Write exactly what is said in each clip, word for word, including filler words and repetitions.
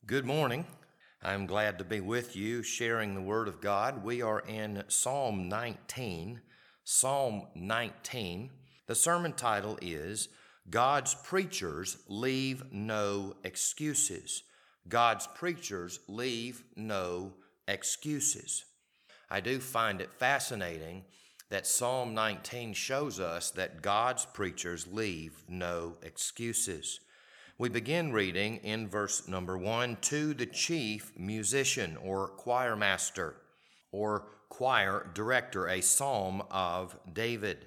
Good morning. I'm glad to be with you sharing the Word of God. We are in Psalm nineteen. Psalm nineteen. The sermon title is God's Preachers Leave No Excuses. God's Preachers Leave No Excuses. I do find it fascinating that Psalm nineteen shows us that God's preachers leave no excuses. We begin reading in verse number one, to the chief musician or choir master or choir director, a psalm of David.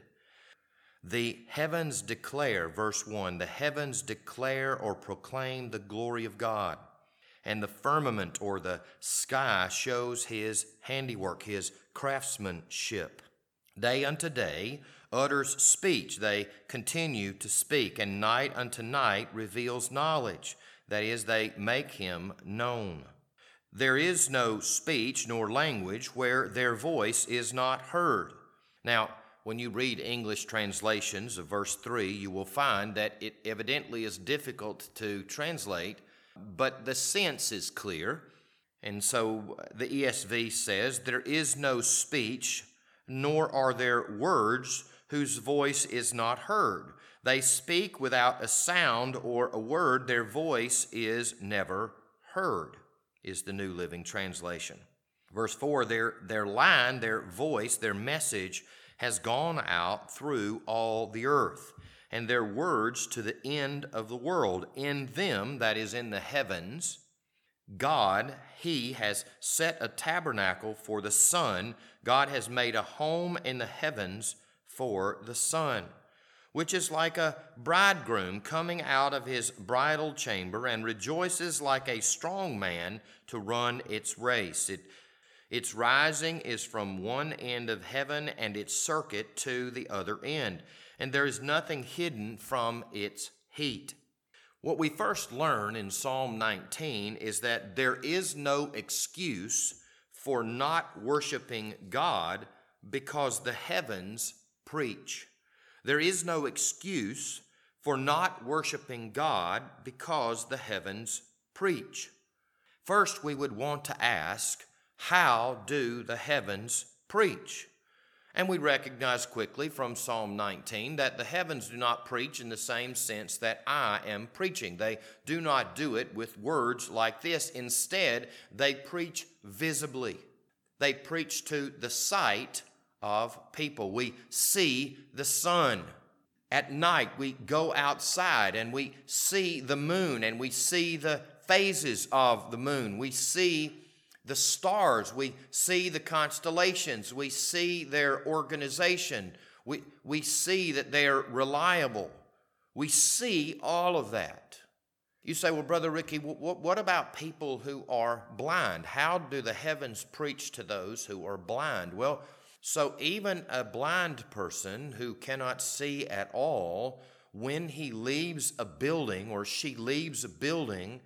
The heavens declare, verse one, the heavens declare or proclaim the glory of God, and the firmament or the sky shows his handiwork, his craftsmanship. Day unto day utters speech, they continue to speak, and night unto night reveals knowledge, that is, they make him known. There is no speech nor language where their voice is not heard. Now, when you read English translations of verse three, you will find that it evidently is difficult to translate, but the sense is clear. And so the E S V says, there is no speech, nor are there words whose voice is not heard. They speak without a sound or a word. Their voice is never heard, is the New Living Translation. Verse four, their, their line, their voice, their message has gone out through all the earth, and their words to the end of the world. In them, that is in the heavens, God, He has set a tabernacle for the sun. God has made a home in the heavens for the sun, which is like a bridegroom coming out of his bridal chamber and rejoices like a strong man to run its race. It, its rising is from one end of heaven and its circuit to the other end, and there is nothing hidden from its heat. What we first learn in Psalm nineteen is that there is no excuse for not worshiping God because the heavens preach. There is no excuse for not worshiping God because the heavens preach. First, we would want to ask, how do the heavens preach? And we recognize quickly from Psalm nineteen that the heavens do not preach in the same sense that I am preaching. They do not do it with words like this. Instead, they preach visibly. They preach to the sight of people. We see the sun. At night, we go outside and we see the moon and we see the phases of the moon. We see the stars. We see the constellations. We see their organization. We, we see that they're reliable. We see all of that. You say, well, Brother Ricky, what, what about people who are blind? How do the heavens preach to those who are blind? Well, so even a blind person who cannot see at all, when he leaves a building or she leaves a building,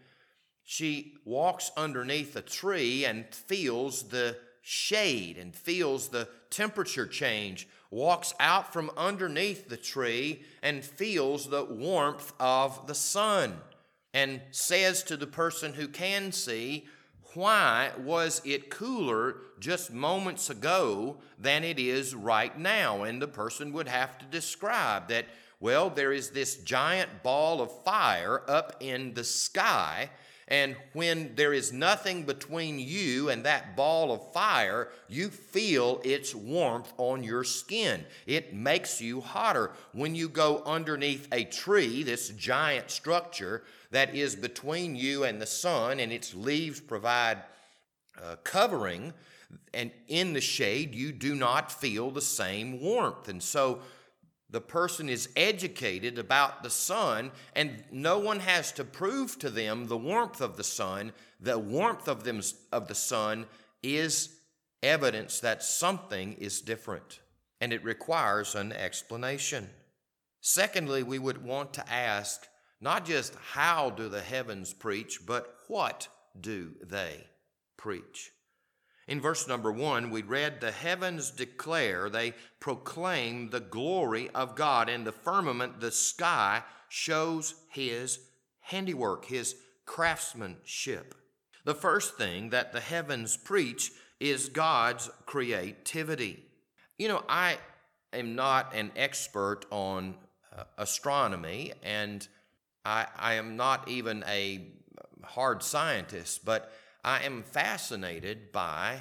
she walks underneath a tree and feels the shade and feels the temperature change, walks out from underneath the tree and feels the warmth of the sun, and says to the person who can see, why was it cooler just moments ago than it is right now? And the person would have to describe that, well, there is this giant ball of fire up in the sky, and when there is nothing between you and that ball of fire, you feel its warmth on your skin. It makes you hotter. When you go underneath a tree, this giant structure that is between you and the sun, and its leaves provide uh, covering, and in the shade, you do not feel the same warmth. And so the person is educated about the sun, and no one has to prove to them the warmth of the sun. The warmth of them of the sun is evidence that something is different, and it requires an explanation. Secondly, we would want to ask, not just how do the heavens preach, but what do they preach? In verse number one, we read, the heavens declare, they proclaim the glory of God, and the firmament, the sky, shows his handiwork, his craftsmanship. The first thing that the heavens preach is God's creativity. You know, I am not an expert on uh, astronomy, and I, I am not even a hard scientist, but I am fascinated by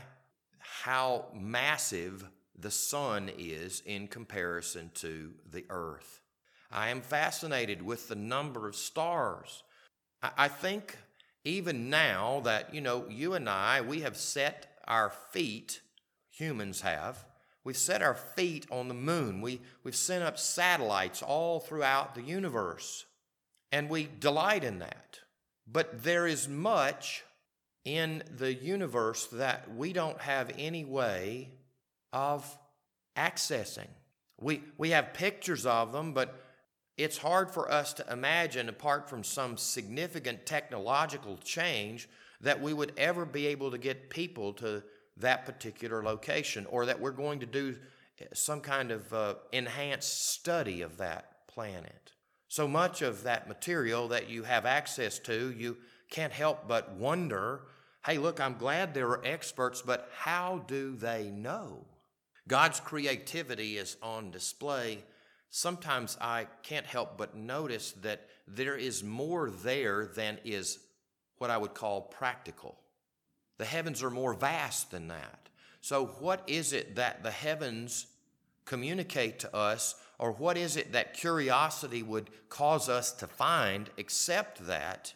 how massive the sun is in comparison to the earth. I am fascinated with the number of stars. I, I think even now that, you know, you and I, we have set our feet, humans have, we've set our feet on the moon. We, we've sent up satellites all throughout the universe, and we delight in that. But there is much in the universe that we don't have any way of accessing. We, we have pictures of them, but it's hard for us to imagine, apart from some significant technological change, that we would ever be able to get people to that particular location, or that we're going to do some kind of uh, enhanced study of that planet. So much of that material that you have access to, you can't help but wonder, hey, look, I'm glad there are experts, but how do they know? God's creativity is on display. Sometimes I can't help but notice that there is more there than is what I would call practical. The heavens are more vast than that. So what is it that the heavens communicate to us, or what is it that curiosity would cause us to find, except that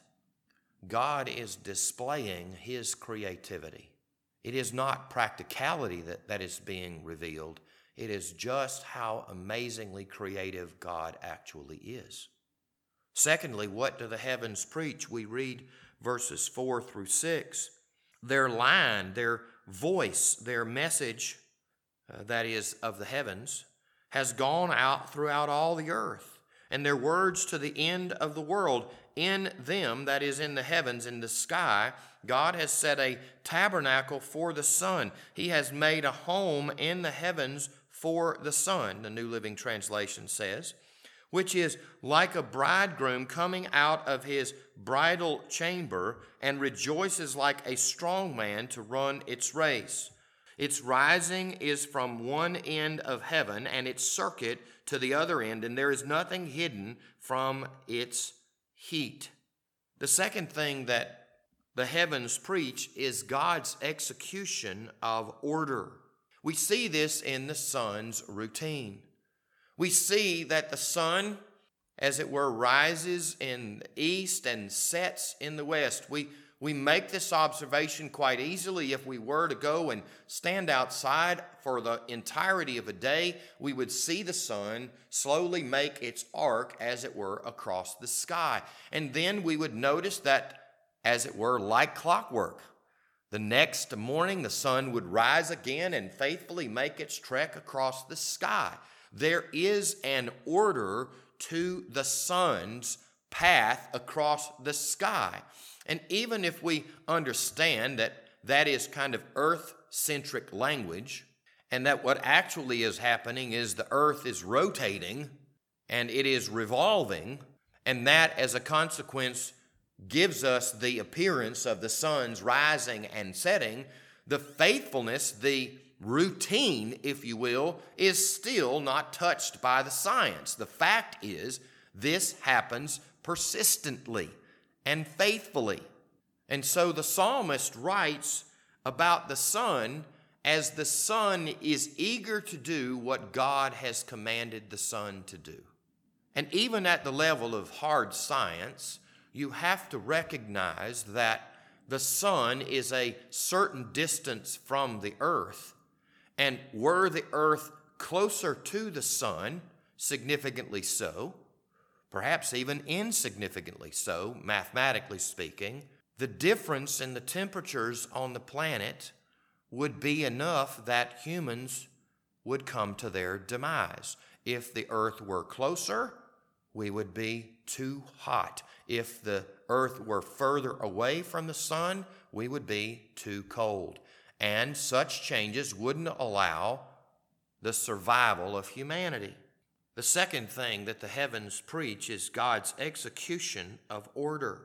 God is displaying His creativity? It is not practicality that, that is being revealed. It is just how amazingly creative God actually is. Secondly, what do the heavens preach? We read verses four through six. Their line, their voice, their message, uh, that is of the heavens, has gone out throughout all the earth, and their words to the end of the world. In them, that is in the heavens, in the sky, God has set a tabernacle for the sun. He has made a home in the heavens for the sun, the New Living Translation says, which is like a bridegroom coming out of his bridal chamber and rejoices like a strong man to run its race. Its rising is from one end of heaven and its circuit to the other end, and there is nothing hidden from its heat. The second thing that the heavens preach is God's execution of order. We see this in the sun's routine. We see that the sun, as it were, rises in the east and sets in the west. We, we make this observation quite easily. If we were to go and stand outside for the entirety of a day, we would see the sun slowly make its arc, as it were, across the sky. And then we would notice that, as it were, like clockwork, the next morning the sun would rise again and faithfully make its trek across the sky. There is an order to the sun's path across the sky. And even if we understand that that is kind of earth-centric language, and that what actually is happening is the earth is rotating and it is revolving, and that as a consequence gives us the appearance of the sun's rising and setting, the faithfulness, the routine, if you will, is still not touched by the science. The fact is, this happens persistently and faithfully. And so the psalmist writes about the sun as the sun is eager to do what God has commanded the sun to do. And even at the level of hard science, you have to recognize that the sun is a certain distance from the earth. And were the earth closer to the sun, significantly so, perhaps even insignificantly so, mathematically speaking, the difference in the temperatures on the planet would be enough that humans would come to their demise. If the earth were closer, we would be too hot. If the earth were further away from the sun, we would be too cold. And such changes wouldn't allow the survival of humanity. The second thing that the heavens preach is God's execution of order.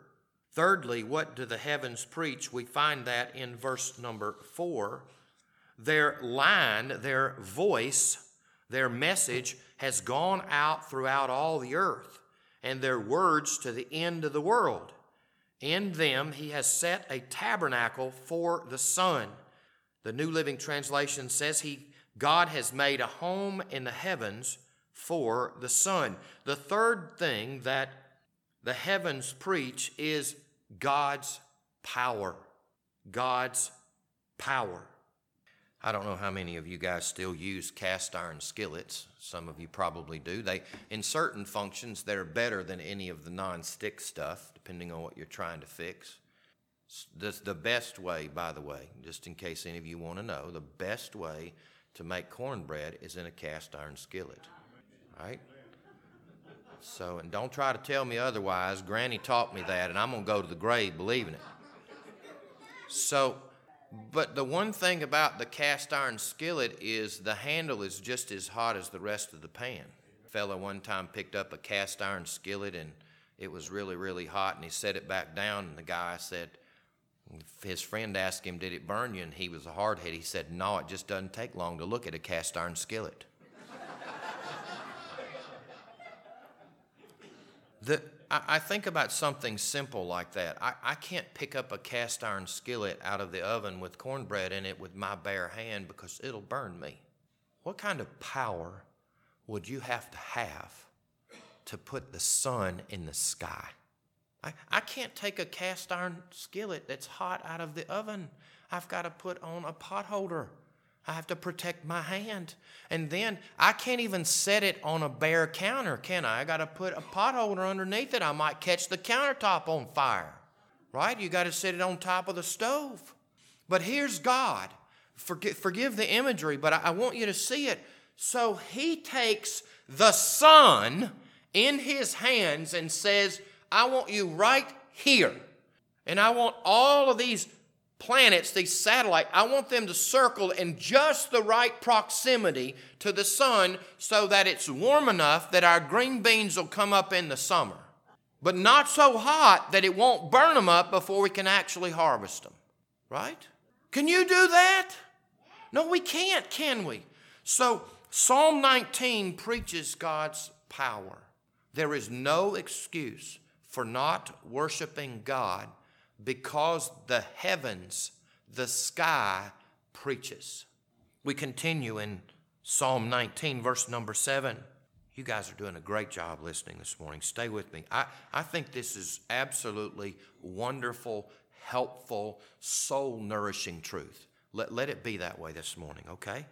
Thirdly, what do the heavens preach? We find that in verse number four. Their line, their voice, their message has gone out throughout all the earth, and their words to the end of the world. In them he has set a tabernacle for the sun. The New Living Translation says he, God has made a home in the heavens for the sun. The third thing that the heavens preach is God's power. God's power. I don't know how many of you guys still use cast iron skillets. Some of you probably do. They, in certain functions, they're better than any of the non-stick stuff, depending on what you're trying to fix. This, the best way, by the way, just in case any of you want to know, the best way to make cornbread is in a cast iron skillet. Right? So, and don't try to tell me otherwise. Granny taught me that, and I'm going to go to the grave believing it. So, but the one thing about the cast iron skillet is the handle is just as hot as the rest of the pan. A fellow one time picked up a cast iron skillet, and it was really, really hot, and he set it back down, and the guy said, his friend asked him, did it burn you? And he was a hardhead. He said, no, it just doesn't take long to look at a cast iron skillet. The, I, I think about something simple like that. I, I can't pick up a cast iron skillet out of the oven with cornbread in it with my bare hand because it'll burn me. What kind of power would you have to have to put the sun in the sky? I, I can't take a cast iron skillet that's hot out of the oven. I've got to put on a pot holder. I have to protect my hand. And then I can't even set it on a bare counter, can I? I got to put a pot holder underneath it. I might catch the countertop on fire, right? You got to set it on top of the stove. But here's God. Forgive, forgive the imagery, but I, I want you to see it. So he takes the sun in his hands and says, I want you right here. And I want all of these planets, these satellites, I want them to circle in just the right proximity to the sun so that it's warm enough that our green beans will come up in the summer, but not so hot that it won't burn them up before we can actually harvest them, right? Can you do that? No, we can't, can we? So Psalm nineteen preaches God's power. There is no excuse for not worshiping God because the heavens, the sky, preaches. We continue in Psalm nineteen, verse number seven. You guys are doing a great job listening this morning. Stay with me. I, I think this is absolutely wonderful, helpful, soul-nourishing truth. Let, let it be that way this morning, okay?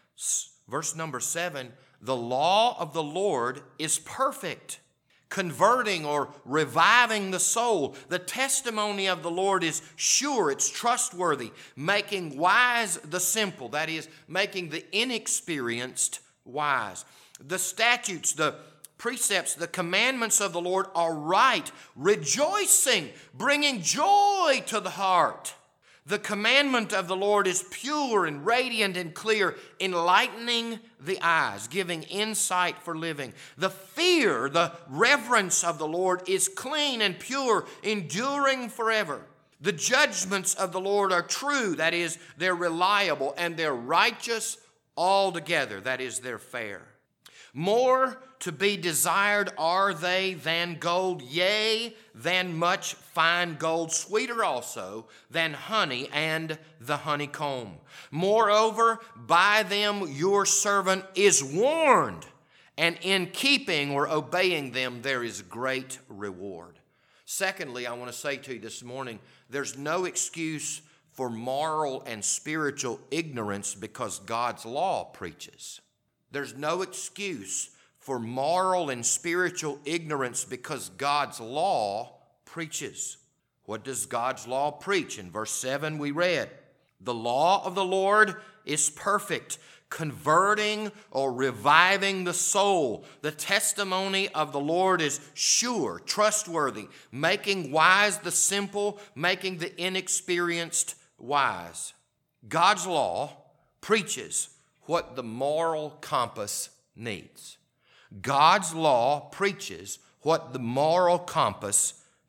S- verse number seven, the law of the Lord is perfect, converting or reviving the soul. The testimony of the Lord is sure, it's trustworthy, making wise the simple, that is, making the inexperienced wise. The statutes, the precepts, the commandments of the Lord are right, rejoicing, bringing joy to the heart. The commandment of the Lord is pure and radiant and clear, enlightening the eyes, giving insight for living. The fear, the reverence of the Lord is clean and pure, enduring forever. The judgments of the Lord are true, that is, they're reliable, and they're righteous altogether, that is, they're fair. More to be desired are they than gold, yea, than much fine gold, sweeter also than honey and the honeycomb. Moreover, by them your servant is warned, and in keeping or obeying them there is great reward. Secondly, I want to say to you this morning, there's no excuse for moral and spiritual ignorance because God's law preaches. There's no excuse for moral and spiritual ignorance because God's law preaches. What does God's law preach? In verse seven we read, the law of the Lord is perfect, converting or reviving the soul. The testimony of the Lord is sure, trustworthy, making wise the simple, making the inexperienced wise. God's law preaches what the moral compass needs. God's law preaches what the moral compass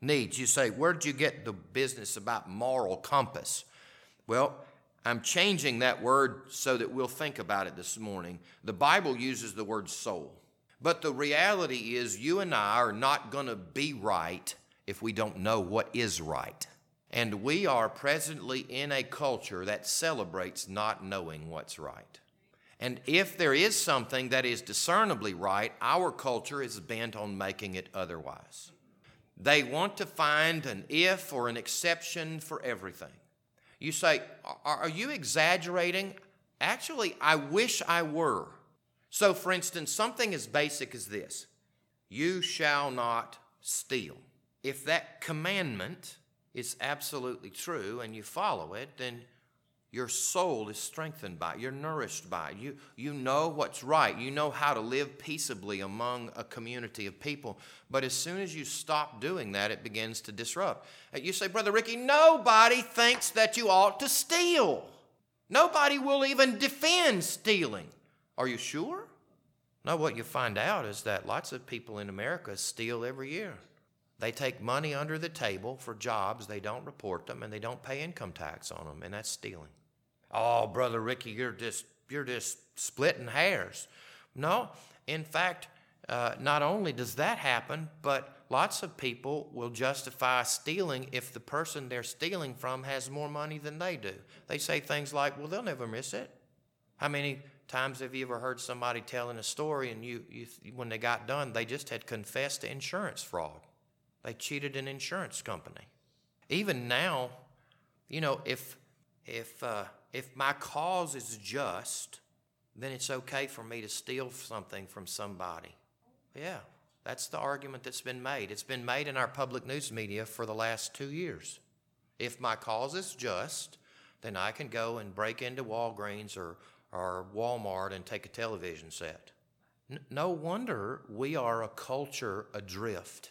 needs. You say, where'd you get the business about moral compass? Well, I'm changing that word so that we'll think about it this morning. The Bible uses the word soul. But the reality is you and I are not going to be right if we don't know what is right. And we are presently in a culture that celebrates not knowing what's right. And if there is something that is discernibly right, our culture is bent on making it otherwise. They want to find an if or an exception for everything. You say, are you exaggerating? Actually, I wish I were. So, for instance, something as basic as this: you shall not steal. If that commandment is absolutely true and you follow it, then your soul is strengthened by it. You're nourished by it. You, you know what's right. You know how to live peaceably among a community of people. But as soon as you stop doing that, it begins to disrupt. You say, Brother Ricky, nobody thinks that you ought to steal. Nobody will even defend stealing. Are you sure? No, what you find out is that lots of people in America steal every year. They take money under the table for jobs, they don't report them, and they don't pay income tax on them, and that's stealing. Oh, Brother Ricky, you're just you're just splitting hairs. No, in fact, uh, not only does that happen, but lots of people will justify stealing if the person they're stealing from has more money than they do. They say things like, well, they'll never miss it. How many times have you ever heard somebody telling a story and you, you when they got done, they just had confessed to insurance fraud? They cheated an insurance company. Even now, you know, if if uh, if my cause is just, then it's okay for me to steal something from somebody. Yeah, that's the argument that's been made. It's been made in our public news media for the last two years. If my cause is just, then I can go and break into Walgreens or, or Walmart and take a television set. N- no wonder we are a culture adrift.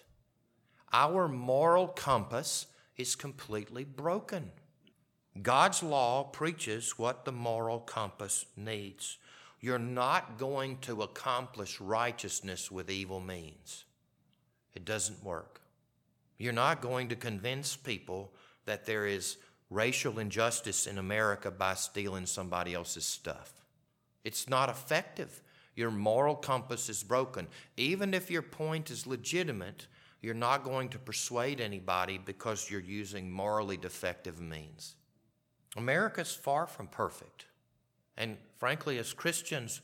Our moral compass is completely broken. God's law preaches what the moral compass needs. You're not going to accomplish righteousness with evil means. It doesn't work. You're not going to convince people that there is racial injustice in America by stealing somebody else's stuff. It's not effective. Your moral compass is broken. Even if your point is legitimate, you're not going to persuade anybody because you're using morally defective means. America's far from perfect. And frankly, as Christians,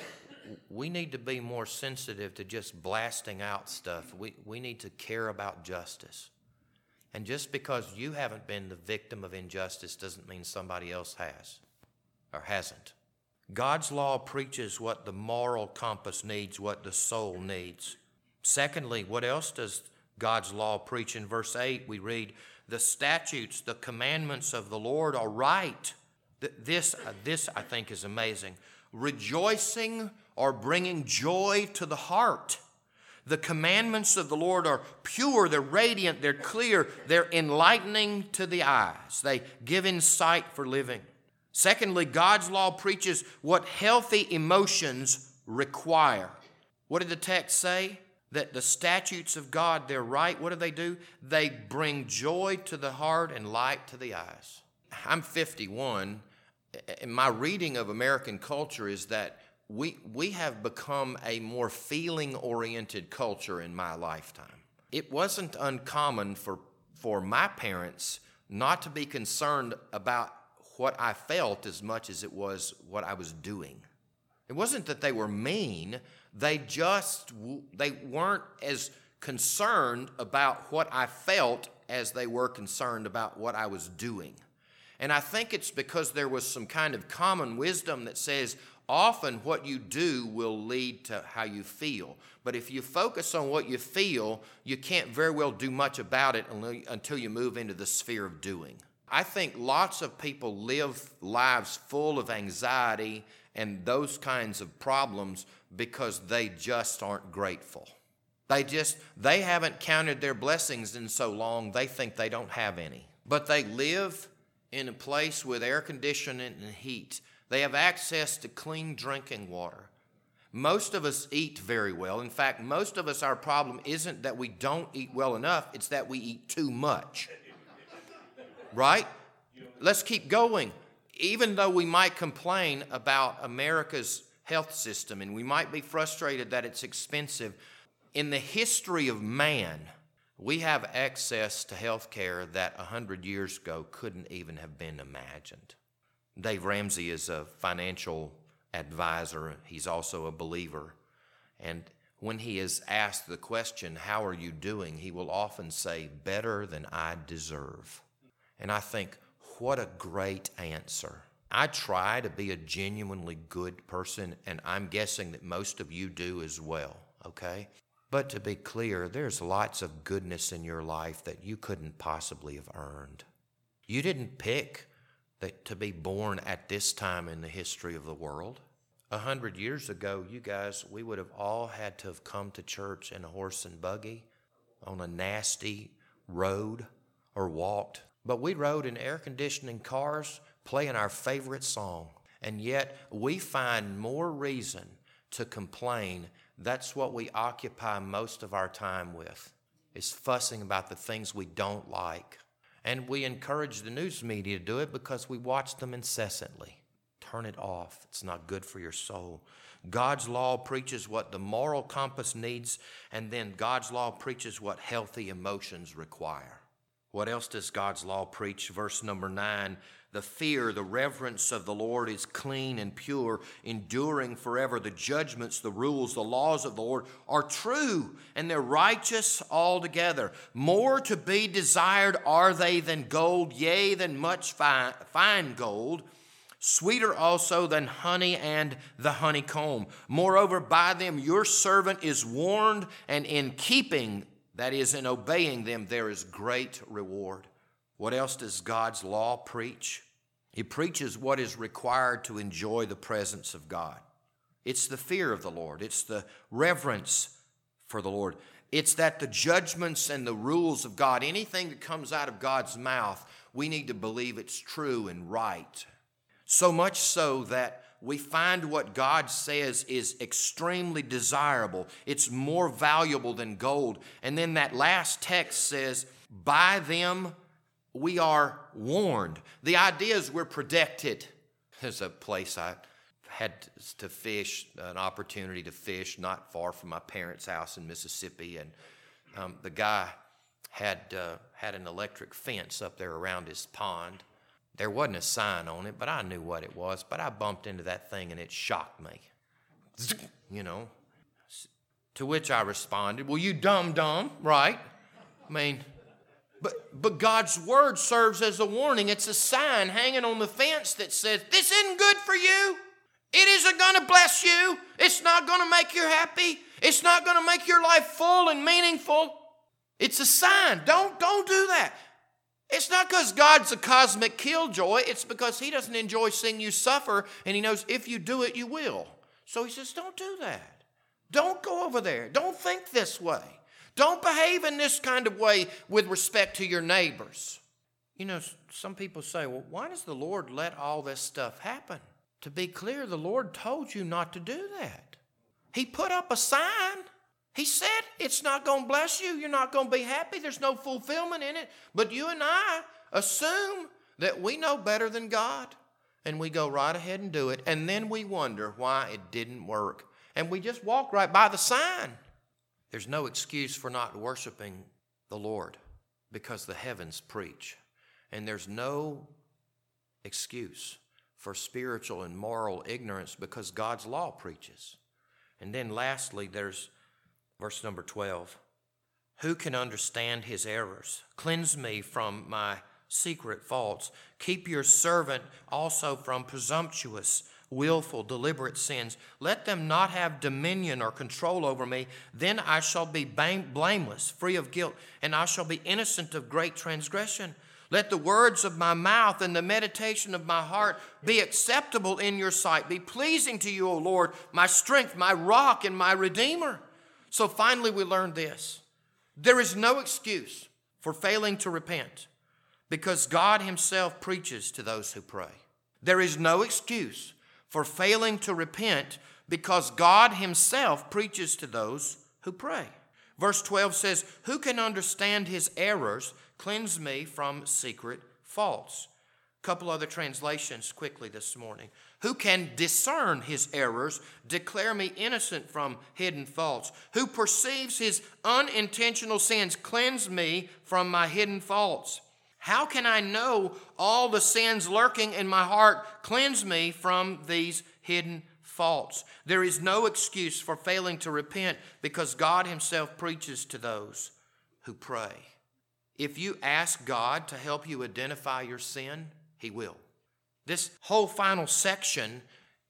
we need to be more sensitive to just blasting out stuff. We, we need to care about justice. And just because you haven't been the victim of injustice doesn't mean somebody else has or hasn't. God's law preaches what the moral compass needs, what the soul needs. Secondly, what else does God's law preach? In verse eight, we read, the statutes, the commandments of the Lord are right. This, this I think is amazing. Rejoicing or bringing joy to the heart. The commandments of the Lord are pure, they're radiant, they're clear, they're enlightening to the eyes. They give insight for living. Secondly, God's law preaches what healthy emotions require. What did the text say? That the statutes of God, they're right. What do they do? They bring joy to the heart and light to the eyes. I'm fifty-one, and my reading of American culture is that we, we have become a more feeling-oriented culture in my lifetime. It wasn't uncommon for, for my parents not to be concerned about what I felt as much as it was what I was doing. It wasn't that they were mean. They just, they weren't as concerned about what I felt as they were concerned about what I was doing. And I think it's because there was some kind of common wisdom that says often what you do will lead to how you feel. But if you focus on what you feel, you can't very well do much about it until you move into the sphere of doing. I think lots of people live lives full of anxiety and those kinds of problems because they just aren't grateful. They just, they haven't counted their blessings in so long, they think they don't have any. But they live in a place with air conditioning and heat. They have access to clean drinking water. Most of us eat very well. In fact, most of us, our problem isn't that we don't eat well enough, it's that we eat too much. Right? Let's keep going. Even though we might complain about America's health system and we might be frustrated that it's expensive, in the history of man, we have access to health care that one hundred years ago couldn't even have been imagined. Dave Ramsey is a financial advisor. He's also a believer. And when he is asked the question, how are you doing? He will often say, better than I deserve. And I think, what a great answer. I try to be a genuinely good person, and I'm guessing that most of you do as well, okay? But to be clear, there's lots of goodness in your life that you couldn't possibly have earned. You didn't pick that to be born at this time in the history of the world. A hundred years ago, you guys, we would have all had to have come to church in a horse and buggy on a nasty road or walked. But we rode in air-conditioning cars playing our favorite song. And yet we find more reason to complain. That's what we occupy most of our time with, is fussing about the things we don't like. And we encourage the news media to do it because we watch them incessantly. Turn it off. It's not good for your soul. God's law preaches what the moral compass needs, and then God's law preaches what healthy emotions require. What else does God's law preach? Verse number nine, the fear, the reverence of the Lord is clean and pure, enduring forever. The judgments, the rules, the laws of the Lord are true, and they're righteous altogether. More to be desired are they than gold, yea, than much fine, fine gold, sweeter also than honey and the honeycomb. Moreover, by them your servant is warned, and in keeping, that is, in obeying them, there is great reward. What else does God's law preach? It preaches what is required to enjoy the presence of God. It's the fear of the Lord. It's the reverence for the Lord. It's that the judgments and the rules of God, anything that comes out of God's mouth, we need to believe it's true and right. So much so that we find what God says is extremely desirable. It's more valuable than gold. And then that last text says, by them we are warned. The idea is we're protected. There's a place I had to fish, an opportunity to fish not far from my parents' house in Mississippi. And um, the guy had, uh, had an electric fence up there around his pond. There wasn't a sign on it, but I knew what it was. But I bumped into that thing and it shocked me. You know, to which I responded, well, you dumb dumb, right? I mean, but, but God's word serves as a warning. It's a sign hanging on the fence that says, this isn't good for you. It isn't going to bless you. It's not going to make you happy. It's not going to make your life full and meaningful. It's a sign. Don't, don't do that. It's not because God's a cosmic killjoy. It's because he doesn't enjoy seeing you suffer, and he knows if you do it, you will. So he says, don't do that. Don't go over there. Don't think this way. Don't behave in this kind of way with respect to your neighbors. You know, some people say, well, why does the Lord let all this stuff happen? To be clear, the Lord told you not to do that. He put up a sign. He said it's not going to bless you. You're not going to be happy. There's no fulfillment in it. But you and I assume that we know better than God. And we go right ahead and do it. And then we wonder why it didn't work. And we just walk right by the sign. There's no excuse for not worshiping the Lord because the heavens preach. And there's no excuse for spiritual and moral ignorance because God's law preaches. And then lastly, there's verse number twelve. Who can understand his errors? Cleanse me from my secret faults. Keep your servant also from presumptuous, willful, deliberate sins. Let them not have dominion or control over me. Then I shall be blameless, free of guilt, and I shall be innocent of great transgression. Let the words of my mouth and the meditation of my heart be acceptable in your sight. Be pleasing to you, O Lord, my strength, my rock, and my redeemer. So finally we learned this. There is no excuse for failing to repent because God himself preaches to those who pray. There is no excuse for failing to repent because God himself preaches to those who pray. Verse twelve says, who can understand his errors? Cleanse me from secret faults. A couple other translations quickly this morning. Who can discern his errors? Declare me innocent from hidden faults. Who perceives his unintentional sins? Cleanse me from my hidden faults. How can I know all the sins lurking in my heart? Cleanse me from these hidden faults. There is no excuse for failing to repent because God himself preaches to those who pray. If you ask God to help you identify your sin, he will. This whole final section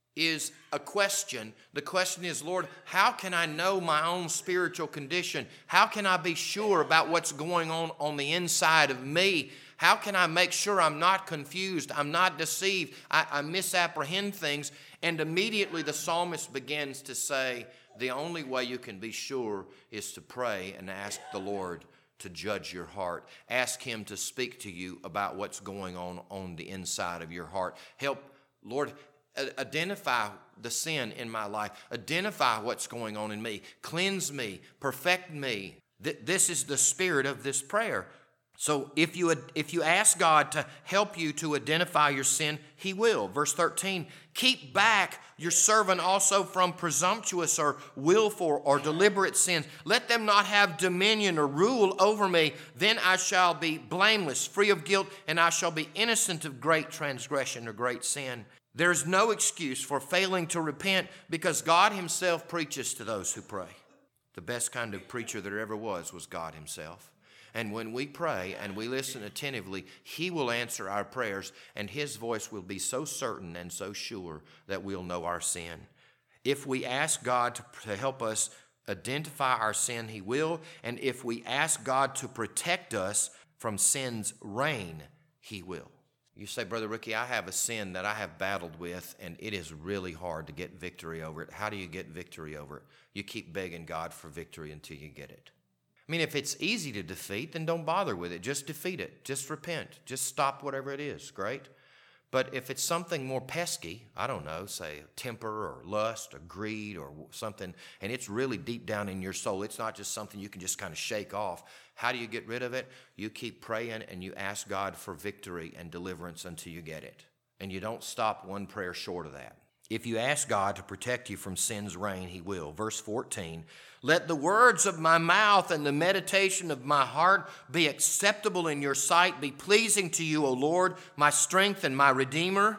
is a question. The question is, Lord, how can I know my own spiritual condition? How can I be sure about what's going on on the inside of me? How can I make sure I'm not confused, I'm not deceived, I, I misapprehend things? And immediately the psalmist begins to say, the only way you can be sure is to pray and ask the Lord to judge your heart. Ask him to speak to you about what's going on on the inside of your heart. Help, Lord, identify the sin in my life. Identify what's going on in me. Cleanse me. Perfect me. This is the spirit of this prayer. So if you if you ask God to help you to identify your sin, he will. Verse thirteen, keep back your servant also from presumptuous or willful or deliberate sins. Let them not have dominion or rule over me. Then I shall be blameless, free of guilt, and I shall be innocent of great transgression or great sin. There's no excuse for failing to repent because God himself preaches to those who pray. The best kind of preacher there ever was was God himself. And when we pray and we listen attentively, he will answer our prayers, and his voice will be so certain and so sure that we'll know our sin. If we ask God to, to help us identify our sin, he will. And if we ask God to protect us from sin's reign, he will. You say, Brother Ricky, I have a sin that I have battled with, and it is really hard to get victory over it. How do you get victory over it? You keep begging God for victory until you get it. I mean, if it's easy to defeat, then don't bother with it. Just defeat it. Just repent. Just stop whatever it is. Great. But if it's something more pesky, I don't know, say temper or lust or greed or something, and it's really deep down in your soul, it's not just something you can just kind of shake off. How do you get rid of it? You keep praying and you ask God for victory and deliverance until you get it. And you don't stop one prayer short of that. If you ask God to protect you from sin's reign, he will. Verse fourteen, let the words of my mouth and the meditation of my heart be acceptable in your sight, be pleasing to you, O Lord, my strength and my Redeemer.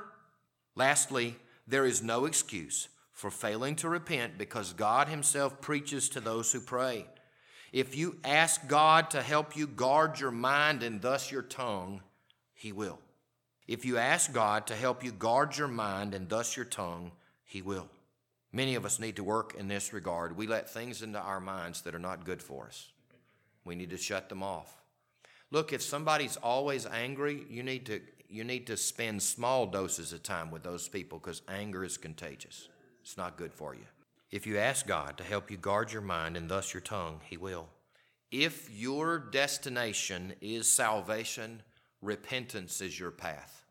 Lastly, there is no excuse for failing to repent because God himself preaches to those who pray. If you ask God to help you guard your mind and thus your tongue, he will. If you ask God to help you guard your mind and thus your tongue, he will. Many of us need to work in this regard. We let things into our minds that are not good for us. We need to shut them off. Look, if somebody's always angry, you need to you need to spend small doses of time with those people because anger is contagious. It's not good for you. If you ask God to help you guard your mind and thus your tongue, he will. If your destination is salvation, repentance is your path.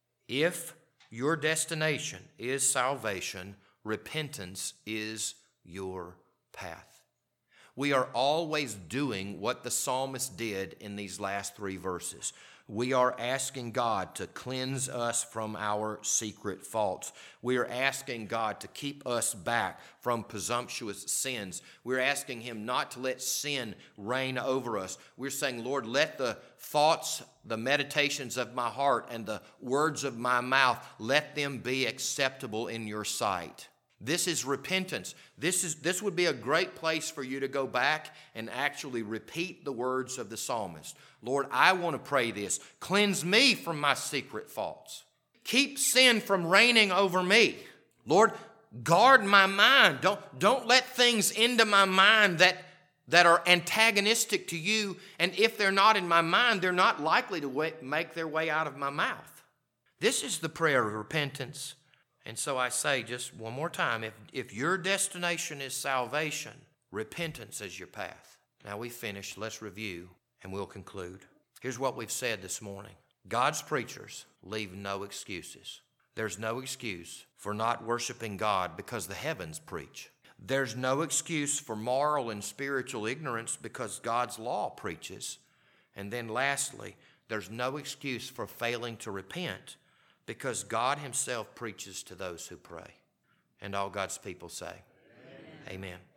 If your destination is salvation, repentance is your path. We are always doing what the psalmist did in these last three verses. We are asking God to cleanse us from our secret faults. We are asking God to keep us back from presumptuous sins. We're asking him not to let sin reign over us. We're saying, Lord, let the thoughts, the meditations of my heart, and the words of my mouth, let them be acceptable in your sight. This is repentance. This is this would be a great place for you to go back and actually repeat the words of the psalmist. Lord, I want to pray this. Cleanse me from my secret faults. Keep sin from reigning over me. Lord, guard my mind. Don't, don't let things into my mind that, that are antagonistic to you. And if they're not in my mind, they're not likely to wa- make their way out of my mouth. This is the prayer of repentance. And so I say just one more time, if, if your destination is salvation, repentance is your path. Now we finished. Let's review and we'll conclude. Here's what we've said this morning. God's preachers leave no excuses. There's no excuse for not worshiping God because the heavens preach. There's no excuse for moral and spiritual ignorance because God's law preaches. And then lastly, there's no excuse for failing to repent because God himself preaches to those who pray. And all God's people say, amen. Amen.